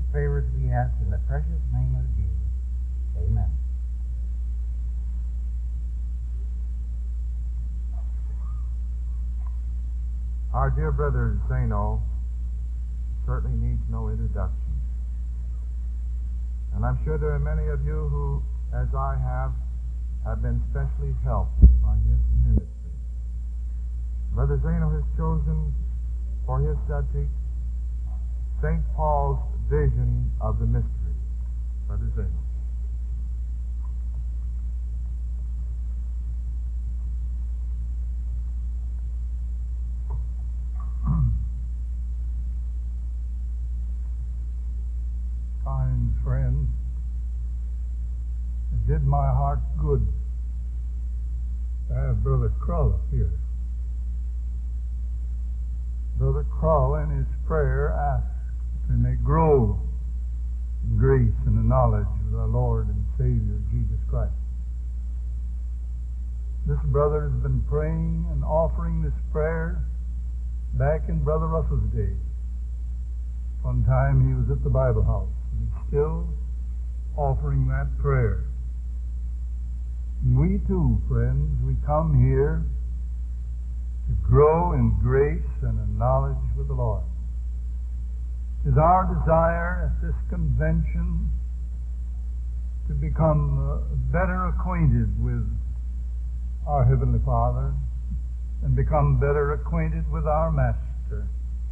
favors we ask in the precious name of Jesus. Amen. Our dear brother Zeno certainly needs no introduction. And I'm sure there are many of you who, as I have been specially helped by his ministry. Brother Zeno has chosen for his subject St. Paul's vision of the mystery. Brother Zeno. Kind friend, it did my heart good to have Brother Krull up here. Brother Krull, in his prayer, asked that we may grow in grace and the knowledge of our Lord and Savior, Jesus Christ. This brother has been praying and offering this prayer back in Brother Russell's day. One time he was at the Bible house, and he's still offering that prayer. And we too, friends, we come here to grow in grace and in knowledge with the Lord. It is our desire at this convention to become better acquainted with our Heavenly Father and become better acquainted with our Master.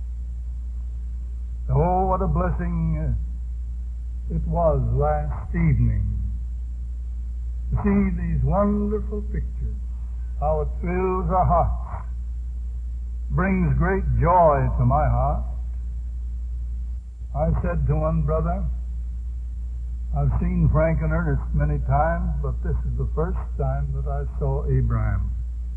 Oh, what a blessing it was last evening to see these wonderful pictures, how it fills our hearts, brings great joy to my heart. I said to one brother, I've seen Frank and Ernest many times, but this is the first time that I saw Abraham.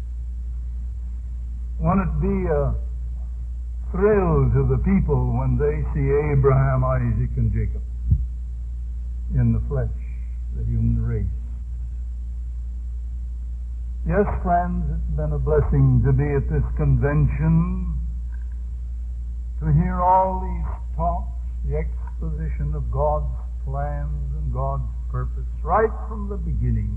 Won't it be a thrill to the people when they see Abraham, Isaac, and Jacob in the flesh, the human race? Yes, friends, it's been a blessing to be at this convention, to hear all these talks, the exposition of God's plans and God's purpose right from the beginning.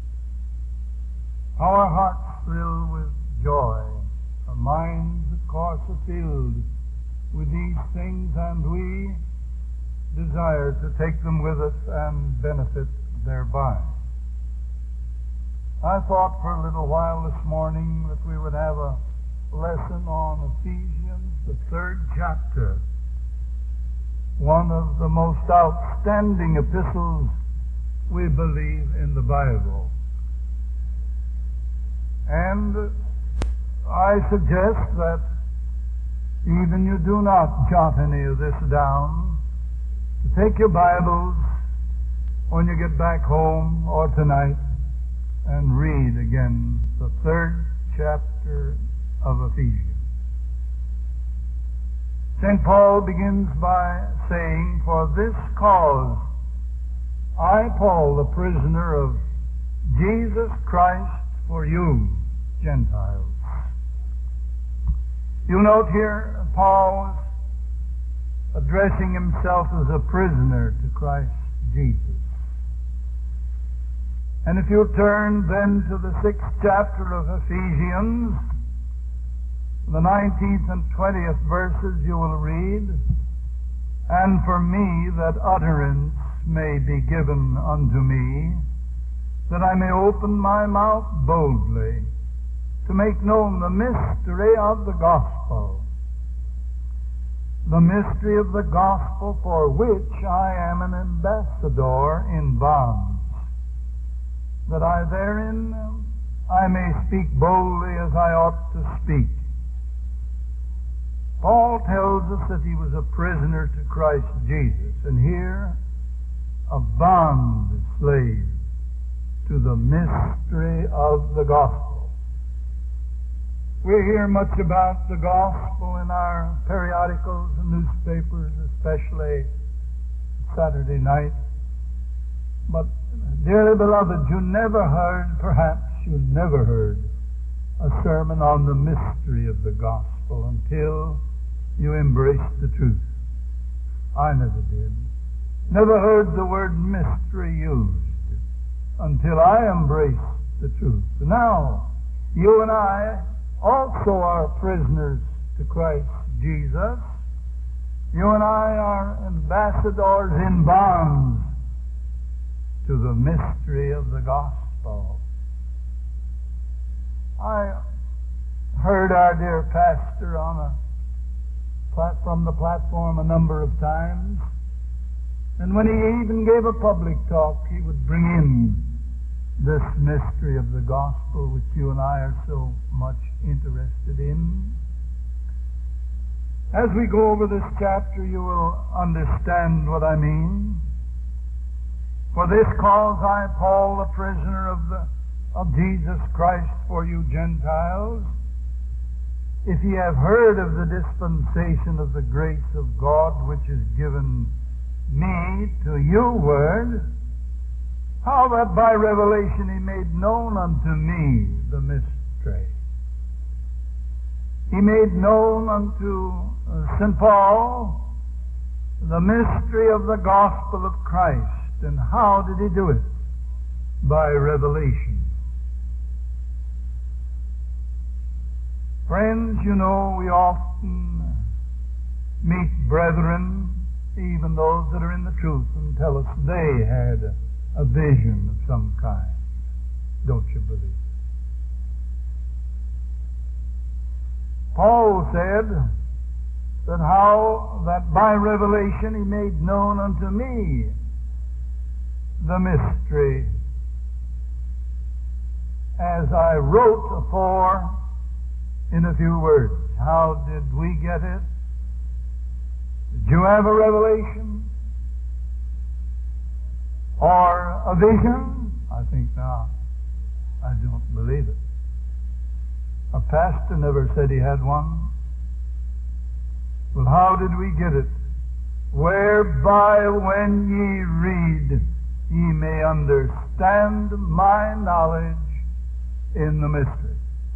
How our hearts thrill with joy. Our minds, of course, are filled with these things, and we desire to take them with us and benefit thereby. I thought for a little while this morning that we would have a lesson on Ephesians, the 3rd chapter, one of the most outstanding epistles we believe in the Bible. And I suggest that even you do not jot any of this down, to take your Bibles when you get back home or tonight and read again the 3rd chapter of Ephesians. St. Paul begins by saying, "For this cause I, Paul, the prisoner of Jesus Christ, for you, Gentiles." You note here, Paul is addressing himself as a prisoner to Christ Jesus. And if you turn then to the 6th chapter of Ephesians, the 19th and 20th verses you will read, "And for me that utterance may be given unto me, that I may open my mouth boldly, to make known the mystery of the gospel, the mystery of the gospel for which I am an ambassador in bonds, that I therein I may speak boldly as I ought to speak." Paul tells us that he was a prisoner to Christ Jesus, and here a bond slave to the mystery of the gospel. We hear much about the gospel in our periodicals and newspapers, especially Saturday night. But, dearly beloved, perhaps you never heard a sermon on the mystery of the gospel until you embrace the truth. I never did. Never heard the word mystery used until I embraced the truth. Now, you and I also are prisoners to Christ Jesus. You and I are ambassadors in bonds to the mystery of the gospel. I heard our dear pastor from the platform a number of times, and when he even gave a public talk, he would bring in this mystery of the gospel, which you and I are so much interested in. As we go over this chapter, you will understand what I mean. For this cause I, Paul, a prisoner of Jesus Christ for you Gentiles, if ye have heard of the dispensation of the grace of God which is given me to you word, how that by revelation he made known unto me the mystery. He made known unto St. Paul the mystery of the gospel of Christ. And how did he do it? By revelation. Friends, you know, we often meet brethren, even those that are in the truth, and tell us they had a vision of some kind. Don't you believe it? Paul said that by revelation he made known unto me the mystery, as I wrote afore in a few words. How did we get it? Did you have a revelation? Or a vision? I think not. I don't believe it. A pastor never said he had one. Well, how did we get it? Whereby when ye read, ye may understand my knowledge in the mystery.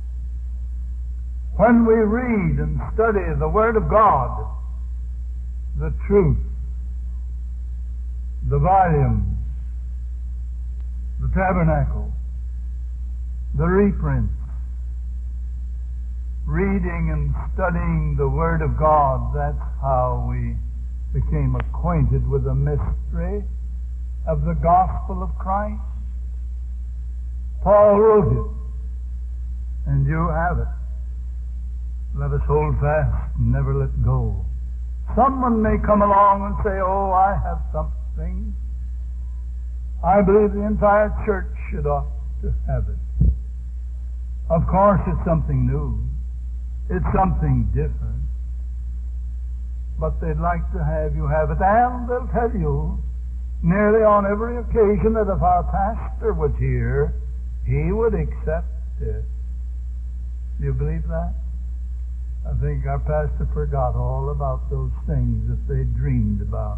When we read and study the Word of God, the truth, the volumes, the tabernacle, the reprints, reading and studying the Word of God, that's how we became acquainted with the mystery of the gospel of Christ. Paul wrote it, and you have it. Let us hold fast and never let go. Someone may come along and say, oh, I have something. I believe the entire church should ought to have it. Of course, it's something new. It's something different. But they'd like to have you have it, and they'll tell you nearly on every occasion that if our pastor was here, he would accept it. Do you believe that? I think our pastor forgot all about those things that they dreamed about.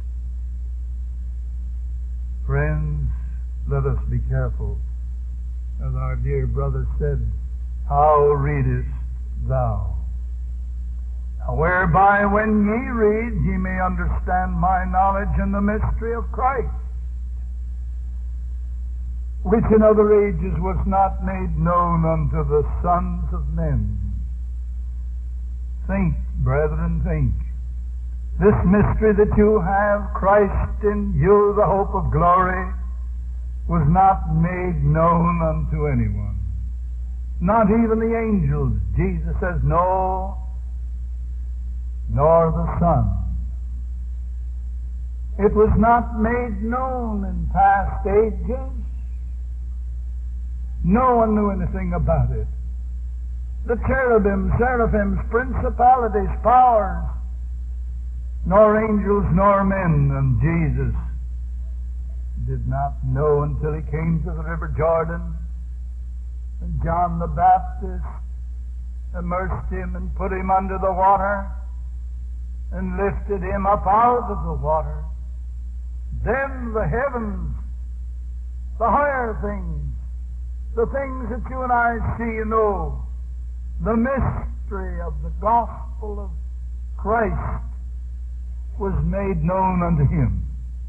Friends, let us be careful. As our dear brother said, how readest thou? Now, whereby when ye read, ye may understand my knowledge in the mystery of Christ, which in other ages was not made known unto the sons of men. Think, brethren, think. This mystery that you have, Christ in you, the hope of glory, was not made known unto anyone. Not even the angels. Jesus says, no, nor the Son. It was not made known in past ages. No one knew anything about it. The cherubim, seraphims, principalities, powers, nor angels nor men, and Jesus did not know until he came to the river Jordan, and John the Baptist immersed him and put him under the water and lifted him up out of the water. Then the heavens, the higher things, the things that you and I see and know, the mystery of the gospel of Christ was made known unto him.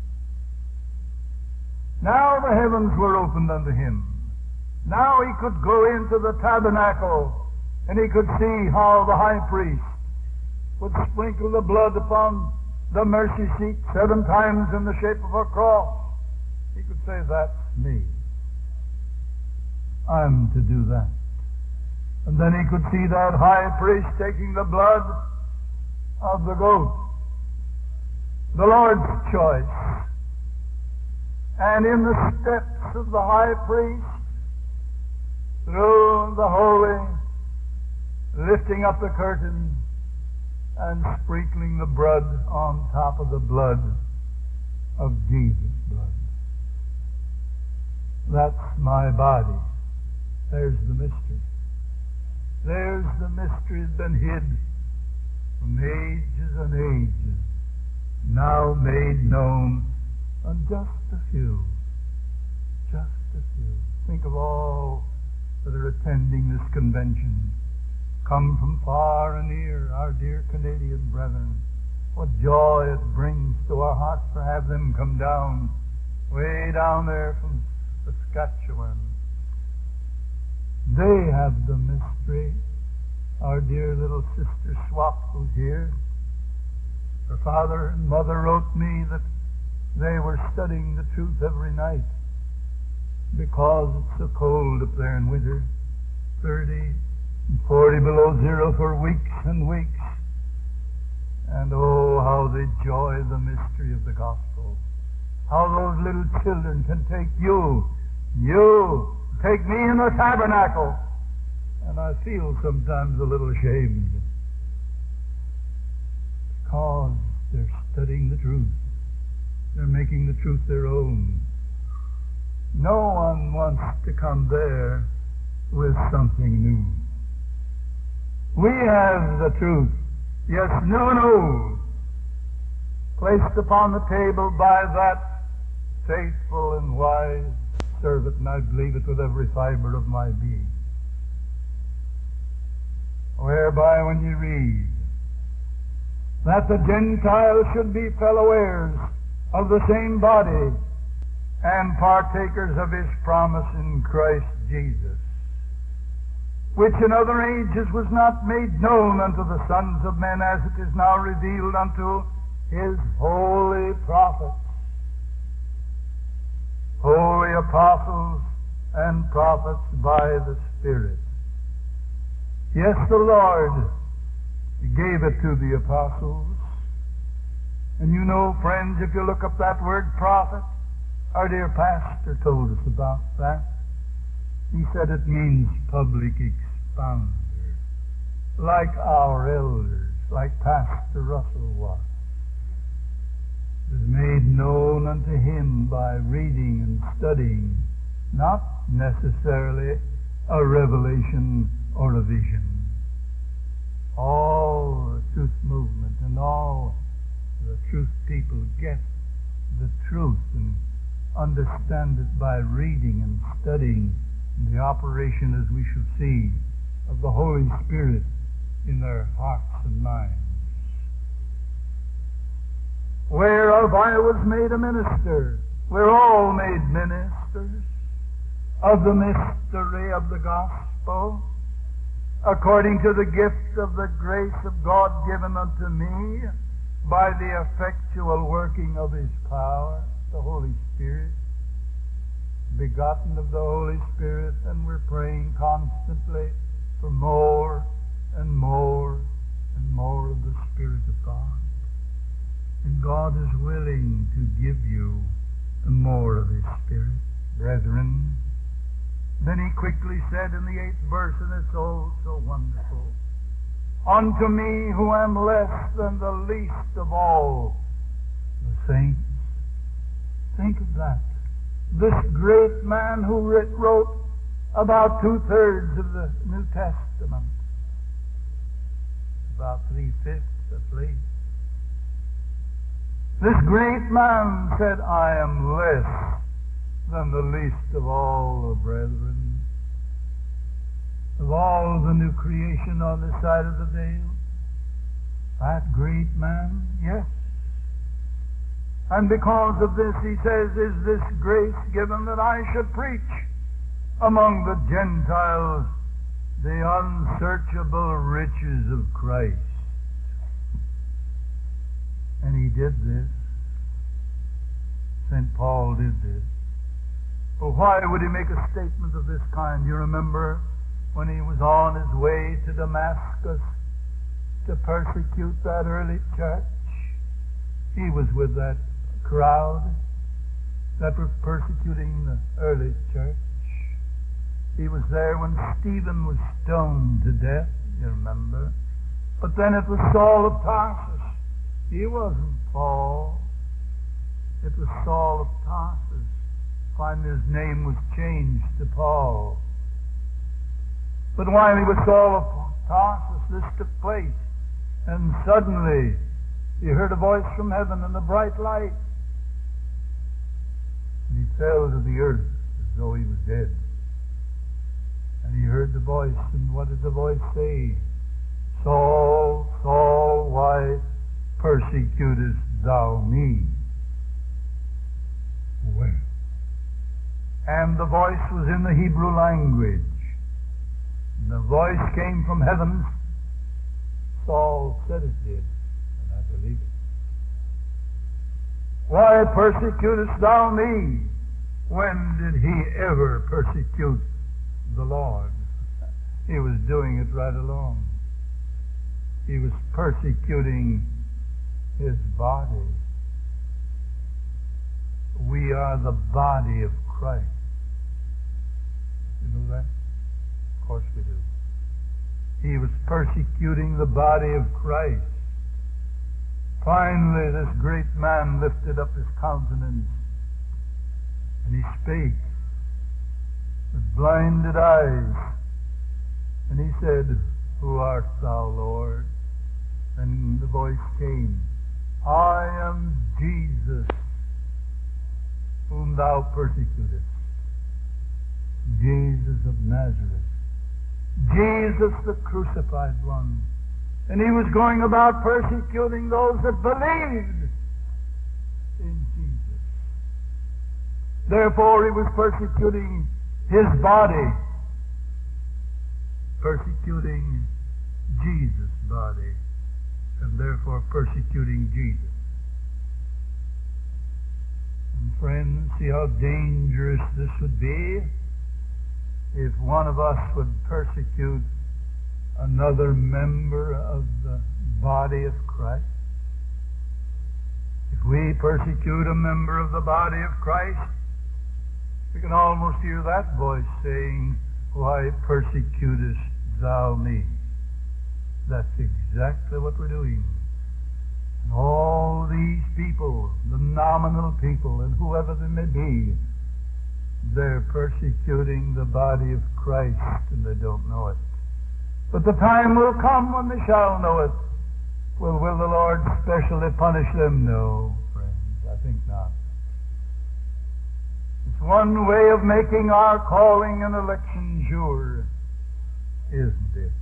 Now the heavens were opened unto him. Now he could go into the tabernacle, and he could see how the high priest would sprinkle the blood upon the mercy seat 7 times in the shape of a cross. He could say, that's me. I'm to do that. And then he could see that high priest taking the blood of the goat, the Lord's choice, and in the steps of the high priest, through the holy, lifting up the curtain and sprinkling the blood on top of the blood of Jesus' blood. That's my body. There's the mystery. There's the mystery that's been hid from ages and ages, now made known on just a few. Just a few. Think of all that are attending this convention, come from far and near, our dear Canadian brethren. What joy it brings to our hearts to have them come down, way down there from Saskatchewan. They have the mystery. Our dear little sister Swap, who's here, her father and mother wrote me that they were studying the truth every night because it's so cold up there in winter, 30 and 40 below zero for weeks and weeks. And oh, how they joy the mystery of the gospel. How those little children can take you, take me in the tabernacle. And I feel sometimes a little ashamed because they're studying the truth. They're making the truth their own. No one wants to come there with something new. We have the truth, yes, new and old, placed upon the table by that faithful and wise servant, and I believe it with every fiber of my being. Whereby when you read that the Gentiles should be fellow heirs of the same body and partakers of his promise in Christ Jesus, which in other ages was not made known unto the sons of men, as it is now revealed unto his holy prophets, holy apostles and prophets by the Spirit. Yes, the Lord gave it to the apostles. And you know, friends, if you look up that word prophet, our dear pastor told us about that. He said it means public expounder, like our elders, like Pastor Russell was. It was made known unto him by reading and studying, not necessarily a revelation or a vision. All the truth movement and all the truth people get the truth and understand it by reading and studying the operation, as we shall see, of the Holy Spirit in their hearts and minds. Whereof I was made a minister. We're all made ministers of the mystery of the gospel, according to the gift of the grace of God given unto me by the effectual working of his power, the Holy Spirit, begotten of the Holy Spirit, and we're praying constantly for more and more and more of the Spirit of God. And God is willing to give you more of his Spirit, brethren. Then he quickly said in the 8th verse, and it's oh so wonderful, unto me who am less than the least of all the saints. Think of that. This great man who wrote about 2/3 of the New Testament, about 3/5 at least. This great man said, I am less than the least of all the brethren, of all the new creation on this side of the veil. That great man, yes, And because of this, he says, is this grace given that I should preach among the Gentiles the unsearchable riches of Christ. And he did this. St. Paul did this. Well, why would he make a statement of this kind? You remember when he was on his way to Damascus to persecute that early church? He was with that crowd that were persecuting the early church. He was there when Stephen was stoned to death, you remember. But then it was Saul of Tarsus. He wasn't Paul. It was Saul of Tarsus. Finally his name was changed to Paul. But while he was Saul of Tarsus, this took place. And suddenly he heard a voice from heaven and a bright light. And he fell to the earth as though he was dead. And he heard the voice, and what did the voice say? Saul, Saul, why persecutest thou me? Well, and the voice was in the Hebrew language. And the voice came from heaven. Saul said it did, and I believe it. Why persecutest thou me? When did he ever persecute the Lord? He was doing it right along. He was persecuting his body. We are the body of Christ. You know that? Of course we do. He was persecuting the body of Christ. Finally, this great man lifted up his countenance and he spake with blinded eyes. And he said, Who art thou, Lord? And the voice came, I am Jesus, whom thou persecutest. Jesus of Nazareth. Jesus the crucified one. And he was going about persecuting those that believed in Jesus. Therefore he was persecuting his body, persecuting Jesus' body, and therefore persecuting Jesus. And friends, see how dangerous this would be if one of us would persecute another member of the body of Christ. If we persecute a member of the body of Christ, we can almost hear that voice saying, Why persecutest thou me? That's exactly what we're doing. And all these people, the nominal people, and whoever they may be, they're persecuting the body of Christ, and they don't know it. But the time will come when they shall know it. Well, will the Lord specially punish them? No, friends, I think not. It's one way of making our calling and election sure, isn't it?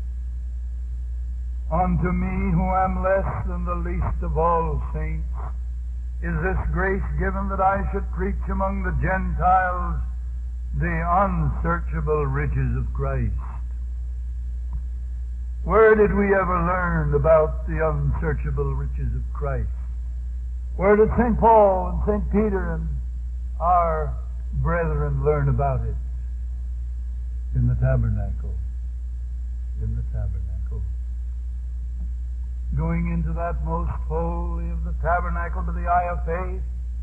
Unto me, who am less than the least of all saints, is this grace given that I should preach among the Gentiles the unsearchable riches of Christ. Where did we ever learn about the unsearchable riches of Christ? Where did St. Paul and St. Peter and our brethren learn about it? In the tabernacle. In the tabernacle. Going into that most holy of the tabernacle to the eye of faith,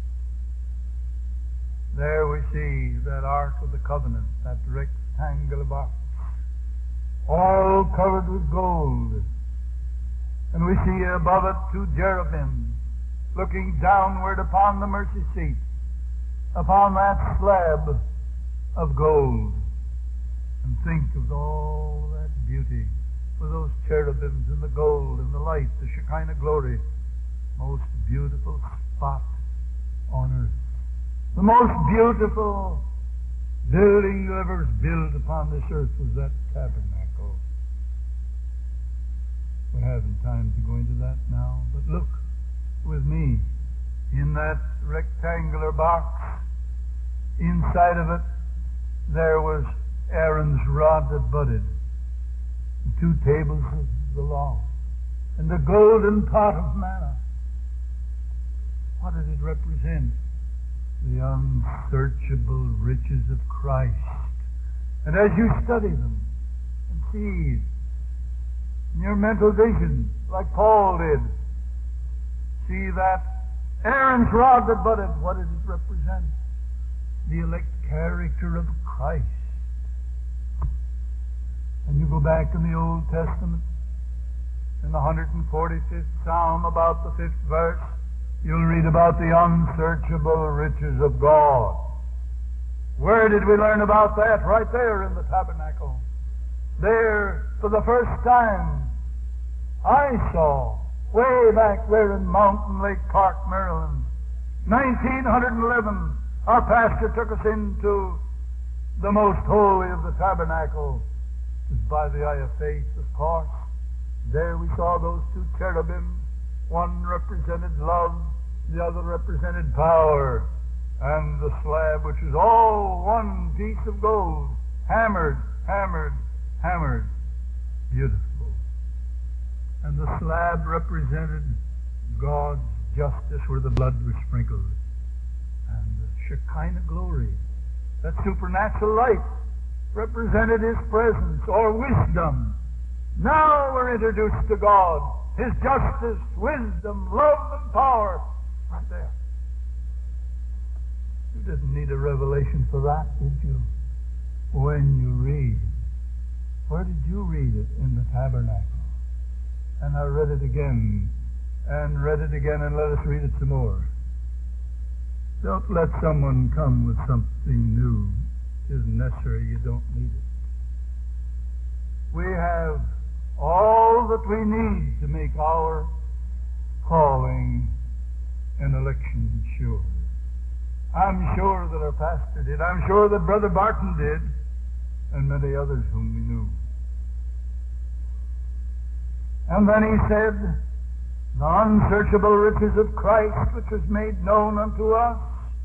there we see that Ark of the Covenant, that rectangular box, all covered with gold. And we see above it two cherubim looking downward upon the mercy seat, upon that slab of gold. And think of all that beauty with those cherubims and the gold and the light, the Shekinah glory. Most beautiful spot on earth. The most beautiful building that ever was built upon this earth was that tabernacle. We haven't time to go into that now, but look with me in that rectangular box, inside of it, there was Aaron's rod that budded, the 2 tables of the law, and the golden pot of manna. What did it represent? The unsearchable riches of Christ. And as you study them and see in your mental vision, like Paul did, see that Aaron's rod that budded, what did it represent? The elect character of Christ. And you go back in the Old Testament, in the 145th Psalm, about the 5th verse, you'll read about the unsearchable riches of God. Where did we learn about that? Right there in the tabernacle. There, for the first time, I saw, way back there in Mountain Lake Park, Maryland, 1911, our pastor took us into the most holy of the tabernacle. It was by the eye of faith, of course. There we saw those 2 cherubims. One represented love, the other represented power. And the slab, which is all one piece of gold, hammered, hammered, hammered. Beautiful. And the slab represented God's justice where the blood was sprinkled. And the Shekinah glory, that supernatural light, represented His presence or wisdom. Now we're introduced to God, His justice, wisdom, love, and power. Right there. You didn't need a revelation for that, did you? When you read. Where did you read it? In the tabernacle. And I read it again, and read it again, and let us read it some more. Don't let someone come with something new. It isn't necessary. You don't need it. We have all that we need to make our calling and election sure. I'm sure that our pastor did. I'm sure that Brother Barton did, and many others whom we knew. And then he said, the unsearchable riches of Christ, which was made known unto us,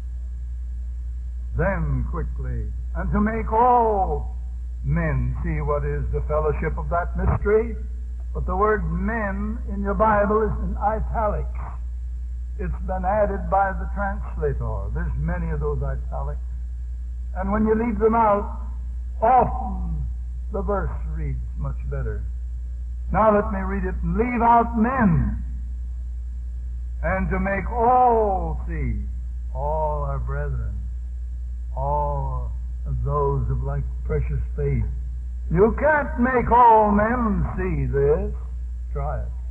then quickly, and to make all men see what is the fellowship of that mystery. But the word men in your Bible is in italics. It's been added by the translator. There's many of those italics. And when you leave them out, often the verse reads much better. Now let me read it. Leave out men, and to make all see, all our brethren, all of those of like precious faith. You can't make all men see this. Try it.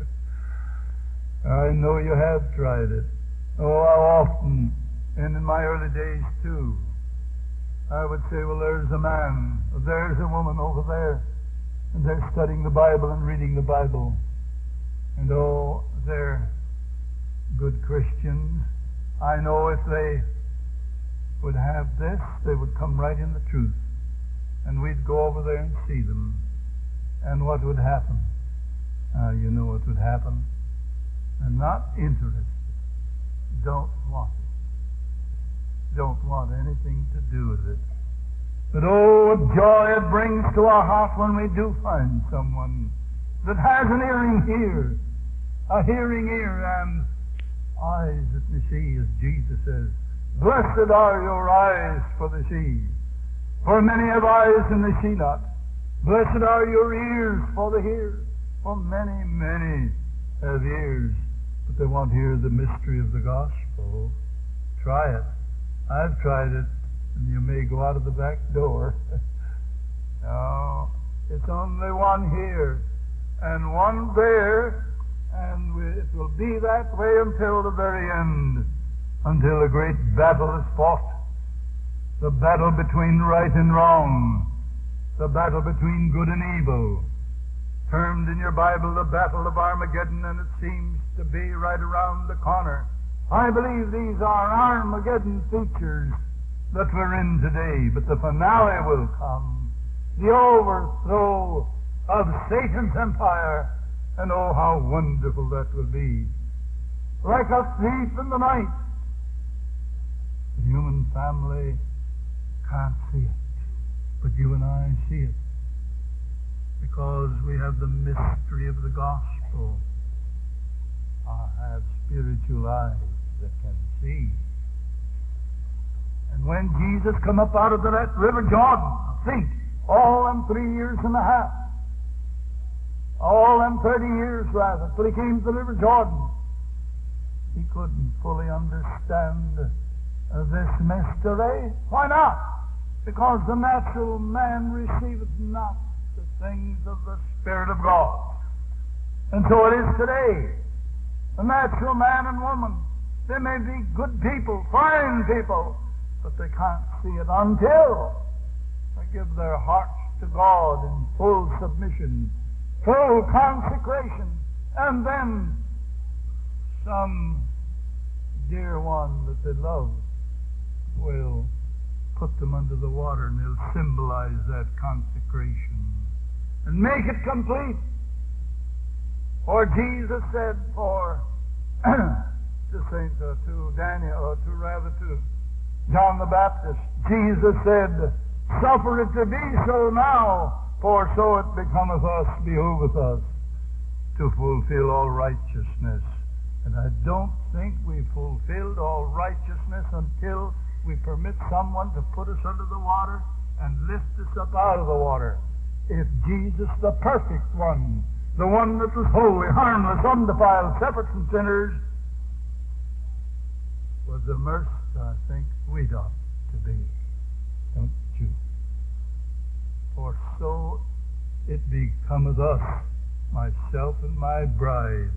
I know you have tried it. Oh, how often, and in my early days too, I would say, well, there's a man, there's a woman over there, and they're studying the Bible and reading the Bible. And oh, they're good Christians. I know if they would have this, they would come right in the truth. And we'd go over there and see them. And what would happen? You know what would happen. They're not interested. Don't want it. Don't want anything to do with it. But oh, what joy it brings to our heart when we do find someone that has an hearing ear, a hearing ear, and eyes that may see, as Jesus says. Blessed are your eyes, for they see. For many have eyes and they see not. Blessed are your ears, for they hear. For many, many have ears, but they won't hear the mystery of the gospel. Try it. I've tried it, and you may go out of the back door. No, it's only one here and one there, and it will be that way until the very end, until a great battle is fought. The battle between right and wrong, the battle between good and evil, termed in your Bible the Battle of Armageddon, and it seems to be right around the corner. I believe these are Armageddon features that we're in today, but the finale will come, the overthrow of Satan's empire, and oh, how wonderful that will be. like a thief in the night. The human family can't see it, but you and I see it, because we have the mystery of the gospel. I have spiritual eyes that can see. And when Jesus come up out of that river Jordan, think, all them 3 years and a half, all them 30 years rather, till he came to the river Jordan, he couldn't fully understand this mystery. Why not? Because the natural man receiveth not the things of the Spirit of God. And so it is today. The natural man and woman, they may be good people, fine people, but they can't see it until they give their hearts to God in full submission, full consecration, and then some dear one that they love will put them under the water, and they'll symbolize that consecration and make it complete. For Jesus said, to John the Baptist, Jesus said, suffer it to be so now, for so it becometh us, behoveth us, to fulfill all righteousness. And I don't think we've fulfilled all righteousness until we permit someone to put us under the water and lift us up out of the water. If Jesus, the perfect one, the one that was holy, harmless, undefiled, separate from sinners, was immersed, I think we'd ought to be, don't you? For so it becometh us, myself and my bride,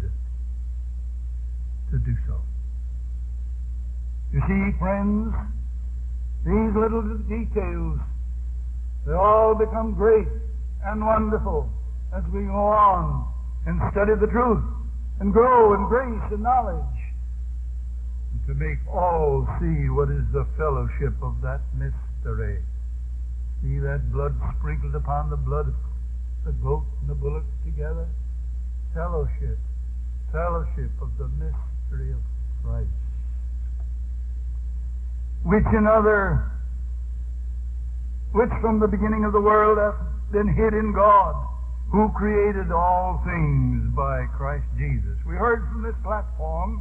to do so. You see, friends, these little details, they all become great and wonderful as we go on and study the truth and grow in grace and knowledge, and to make all see what is the fellowship of that mystery. See that blood sprinkled upon the blood of the goat and the bullock together? Fellowship of the mystery of Christ, which from the beginning of the world hath been hid in God, who created all things by Christ Jesus. We heard from this platform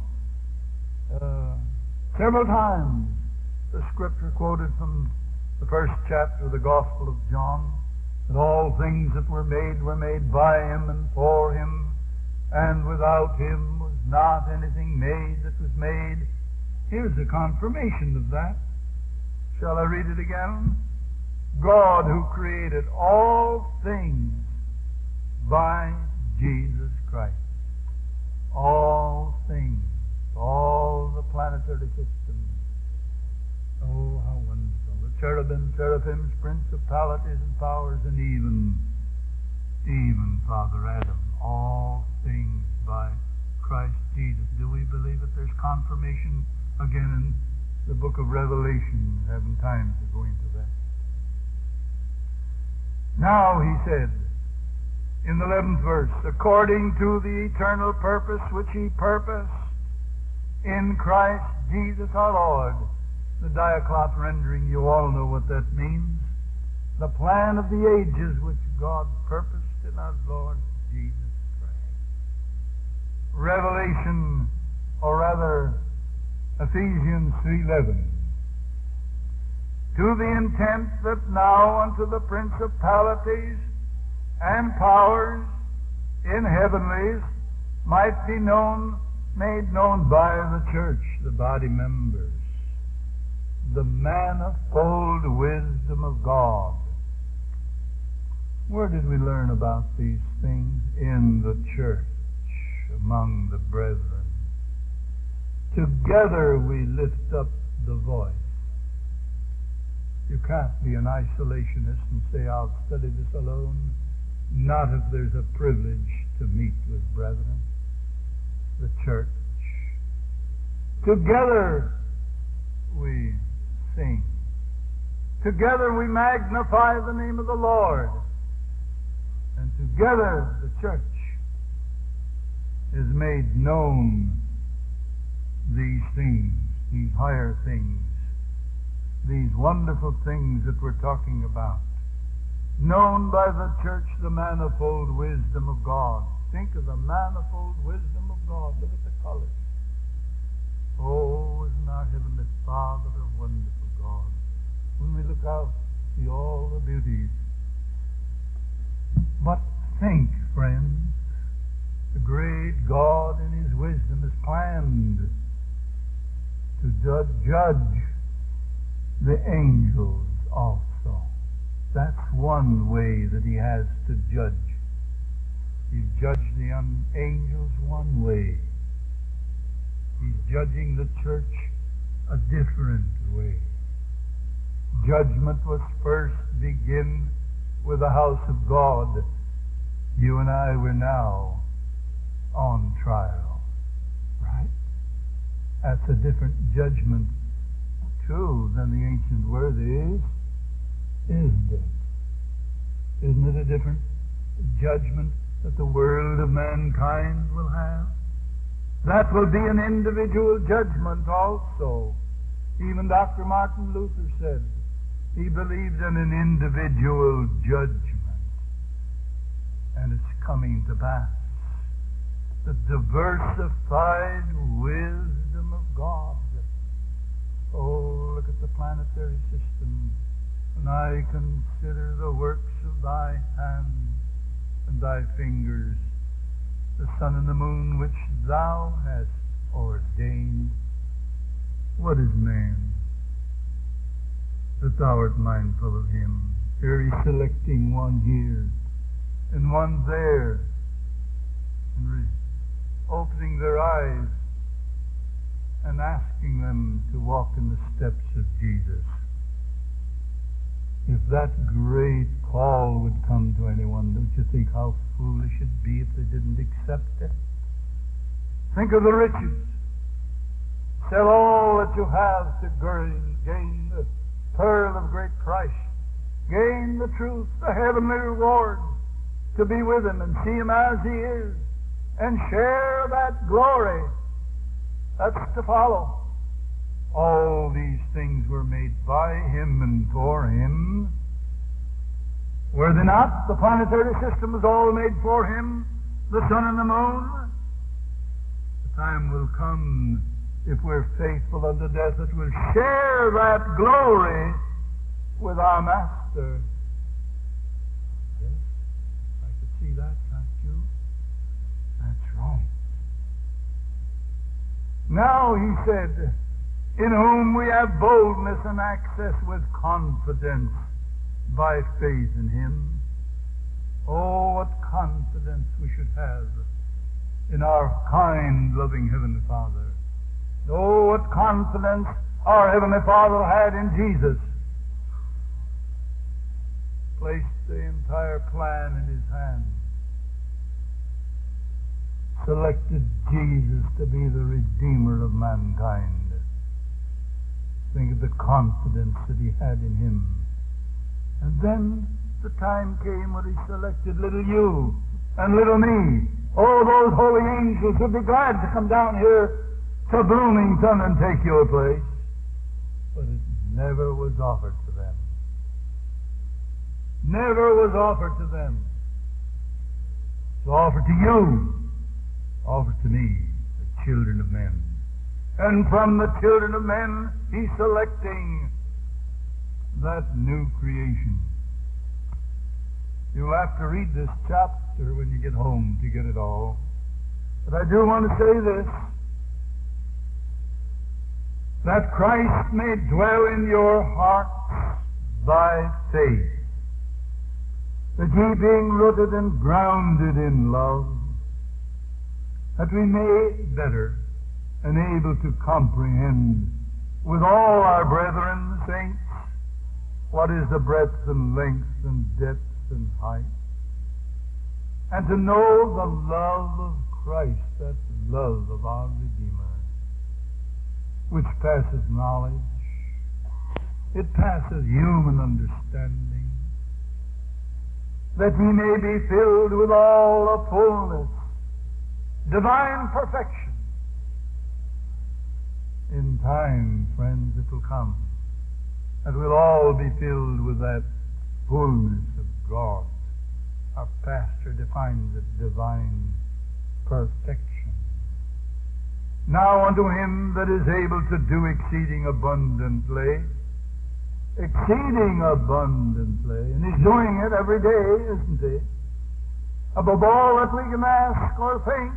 several times the scripture quoted from the first chapter of the Gospel of John, that all things that were made by Him and for Him, and without Him was not anything made that was made. Here's a confirmation of that. Shall I read it again? God, who created all things by Jesus Christ. All things, all the planetary systems. Oh, how wonderful. The cherubim, seraphims, principalities and powers, and even Father Adam. All things by Christ Jesus. Do we believe it? There's confirmation again in the book of Revelation. I haven't time to go into that. Now, he said, in the 11th verse, according to the eternal purpose which He purposed in Christ Jesus our Lord. The Diaclot rendering, you all know what that means. The plan of the ages which God purposed in our Lord Jesus Christ. Revelation, or rather Ephesians 3:11. To the intent that now unto the principalities and powers in heavenlies might be made known by the church, the body members, the manifold wisdom of God. Where did we learn about these things? In the church, among the brethren. Together we lift up the voice. You can't be an isolationist and say, I'll study this alone. Not if there's a privilege to meet with brethren. The church. Together we sing. Together we magnify the name of the Lord. And together the church is made known these things, these higher things, these wonderful things that we're talking about, known by the church the manifold wisdom of God. Think of the manifold wisdom of God. Look at the colors. Oh, isn't our Heavenly Father a wonderful God? When we look out, see all the beauties. But think, friends, the great God in His wisdom has planned to judge the angels also. That's one way that He has to judge. He's judged the angels one way. He's judging the church a different way. Judgment was first begin with the house of God. You and I were now on trial. Right? That's a different judgment, too, than the ancient word is, isn't it? Isn't it a different judgment that the world of mankind will have? That will be an individual judgment also. Even Dr. Martin Luther said he believed in an individual judgment. And it's coming to pass. The diversified wisdom of God. Oh, look at the planetary system. When I consider the works of thy hands and thy fingers, the sun and the moon which thou hast ordained. What is man that thou art mindful of him? Here he's selecting one here and one there, and opening their eyes and asking them to walk in the steps of Jesus. If that great call would come to anyone, don't you think how foolish it'd be if they didn't accept it? Think of the riches. Sell all that you have to gain the pearl of great price. Gain the truth, the heavenly reward, to be with Him and see Him as He is, and share that glory. That's to follow. All these things were made by Him and for Him. Were they not? The planetary system was all made for Him, the sun and the moon. The time will come, if we're faithful unto death, that we'll share that glory with our Master. Yes, I could see that, can't you? That's right. Now, He said, in whom we have boldness and access with confidence by faith in Him. Oh, what confidence we should have in our kind, loving Heavenly Father. Oh, what confidence our Heavenly Father had in Jesus. Placed the entire plan in His hand. Selected Jesus to be the Redeemer of mankind. Think of the confidence that He had in Him. And then the time came when He selected little you and little me. Oh, those holy angels would be glad to come down here to Bloomington and take your place. But it never was offered to them. Never was offered to them. It's offered to you. Offered to me, the children of men. And from the children of men, He's selecting that new creation. You'll have to read this chapter when you get home to get it all. But I do want to say this, that Christ may dwell in your hearts by faith, that ye being rooted and grounded in love, that we may better and able to comprehend with all our brethren, saints, what is the breadth and length and depth and height, and to know the love of Christ, that love of our Redeemer, which passes knowledge, it passes human understanding, that we may be filled with all the fullness, divine perfection, time, friends, it will come that we'll all be filled with that fullness of God. Our pastor defines it, divine perfection. Now unto him that is able to do exceeding abundantly, and he's doing it every day, isn't he? Above all that we can ask or think,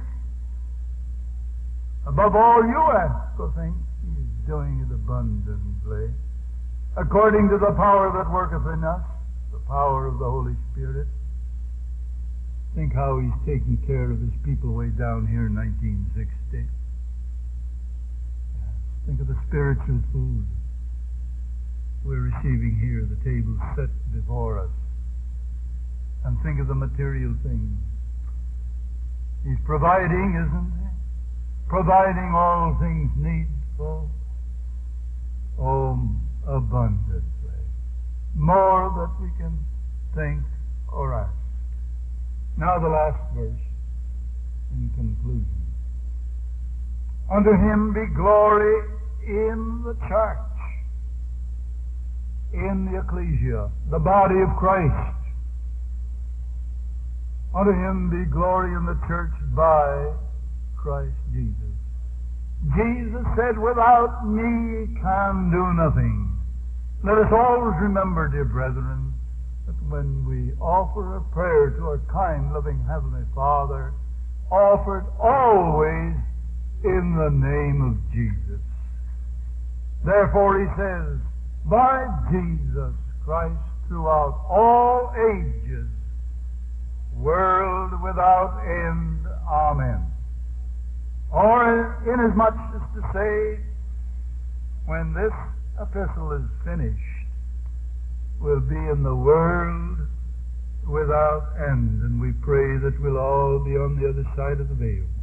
above all you ask or think, he's doing it abundantly, according to the power that worketh in us, the power of the Holy Spirit. Think how he's taking care of his people way down here in 1960. Think of the spiritual food we're receiving here, the table set before us. And think of the material things. He's providing, isn't he? Providing all things needful. Oh, abundantly. More than we can think or ask. Now the last verse in conclusion. Unto him be glory in the church, in the ecclesia, the body of Christ. Unto him be glory in the church by Christ Jesus. Jesus said, without me can do nothing. Let us always remember, dear brethren, that when we offer a prayer to our kind, loving Heavenly Father, offered always in the name of Jesus. Therefore he says, by Jesus Christ throughout all ages, world without end. Amen. Or inasmuch as to say, when this epistle is finished, we'll be in the world without end, and we pray that we'll all be on the other side of the veil.